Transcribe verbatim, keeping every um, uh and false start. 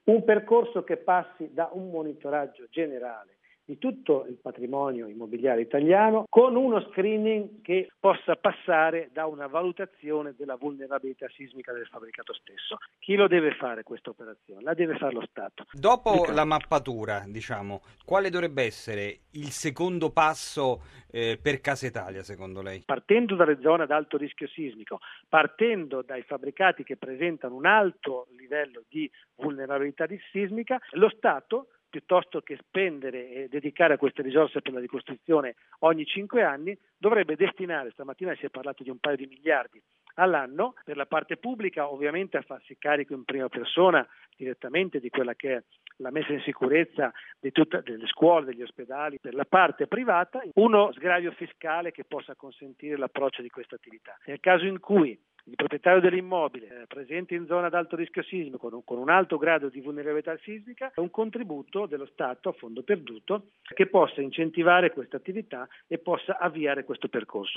Un percorso che passi da un monitoraggio generale di tutto il patrimonio immobiliare italiano con uno screening che possa passare da una valutazione della vulnerabilità sismica del fabbricato stesso. Chi lo deve fare questa operazione? La deve fare lo Stato. Dopo la mappatura, diciamo, quale dovrebbe essere il secondo passo eh, per Casa Italia, secondo lei? Partendo dalle zone ad alto rischio sismico, partendo dai fabbricati che presentano un alto livello di vulnerabilità sismica, lo Stato, piuttosto che spendere e dedicare a queste risorse per la ricostruzione ogni cinque anni, dovrebbe destinare, stamattina si è parlato di un paio di miliardi all'anno, per la parte pubblica ovviamente a farsi carico in prima persona direttamente di quella che è la messa in sicurezza di tutte, delle scuole, degli ospedali, per la parte privata uno sgravio fiscale che possa consentire l'approccio di questa attività. Nel caso in cui il proprietario dell'immobile è presente in zona ad alto rischio sismico con un, con un alto grado di vulnerabilità sismica, è un contributo dello Stato a fondo perduto che possa incentivare questa attività e possa avviare questo percorso.